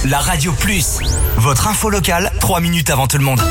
la Radio Plus. Votre info locale, 3 minutes avant tout le monde.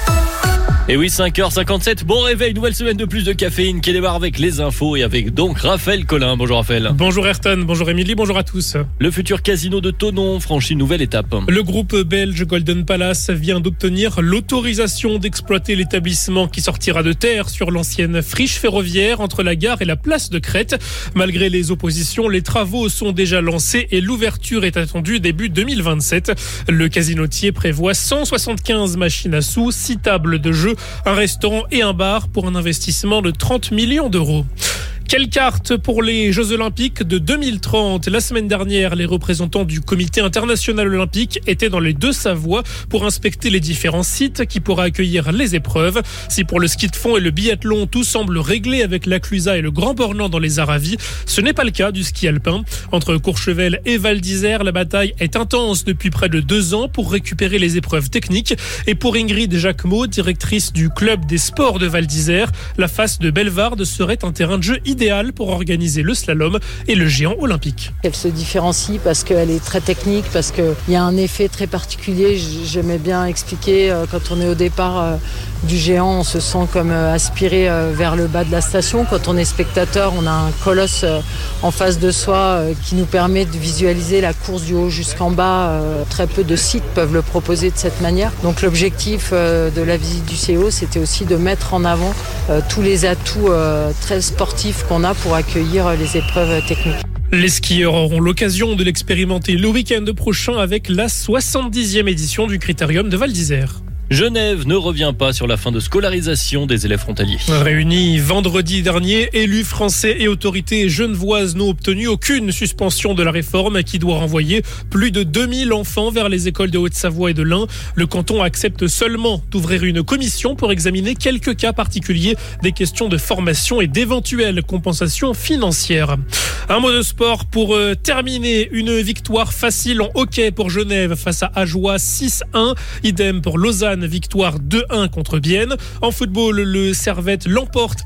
Et oui, 5h57, bon réveil, nouvelle semaine de plus de caféine qui démarre avec les infos et avec donc Raphaël Collin. Bonjour Raphaël. Bonjour Ayrton, bonjour Émilie, bonjour à tous. Le futur casino de Thonon franchit une nouvelle étape. Le groupe belge Golden Palace vient d'obtenir l'autorisation d'exploiter l'établissement qui sortira de terre sur l'ancienne friche ferroviaire entre la gare et la place de Crète. Malgré les oppositions, les travaux sont déjà lancés et l'ouverture est attendue début 2027. Le casinotier prévoit 175 machines à sous, 6 tables de jeu, un restaurant et un bar pour un investissement de 30 millions d'euros. Quelle carte pour les Jeux Olympiques de 2030 ? La semaine dernière, les représentants du Comité international olympique étaient dans les Deux-Savoies pour inspecter les différents sites qui pourraient accueillir les épreuves. Si pour le ski de fond et le biathlon, tout semble réglé avec la Clusaz et le Grand Bornand dans les Aravis, ce n'est pas le cas du ski alpin. Entre Courchevel et Val d'Isère, la bataille est intense depuis près de 2 ans pour récupérer les épreuves techniques. Et pour Ingrid Jacquemot, directrice du club des sports de Val d'Isère, la face de Bellevarde serait un terrain de jeu idéal pour organiser le slalom et le géant olympique. Elle se différencie parce qu'elle est très technique, parce qu'il y a un effet très particulier. J'aimais bien expliquer, quand on est au départ du géant, on se sent comme aspiré vers le bas de la station. Quand on est spectateur, on a un colosse en face de soi qui nous permet de visualiser la course du haut jusqu'en bas. Très peu de sites peuvent le proposer de cette manière. Donc l'objectif de la visite du CO, c'était aussi de mettre en avant tous les atouts très sportifs qu'on a pour accueillir les épreuves techniques. Les skieurs auront l'occasion de l'expérimenter le week-end prochain avec la 70e édition du Critérium de Val d'Isère. Genève ne revient pas sur la fin de scolarisation des élèves frontaliers. Réunis vendredi dernier, élus français et autorités genevoises n'ont obtenu aucune suspension de la réforme qui doit renvoyer plus de 2000 enfants vers les écoles de Haute-Savoie et de l'Ain. Le canton accepte seulement d'ouvrir une commission pour examiner quelques cas particuliers, des questions de formation et d'éventuelles compensations financières. Un mot de sport pour terminer. Une victoire facile en hockey pour Genève face à Ajoie 6-1. Idem pour Lausanne, victoire 2-1 contre Bienne. En football, le Servette l'emporte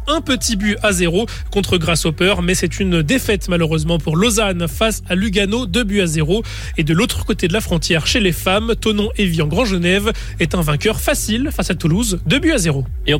1-0 contre Grasshopper, mais c'est une défaite malheureusement pour Lausanne face à Lugano 2-0. Et de l'autre côté de la frontière, chez les femmes, Thonon-Évian Grand Genève est un vainqueur facile face à Toulouse 2-0.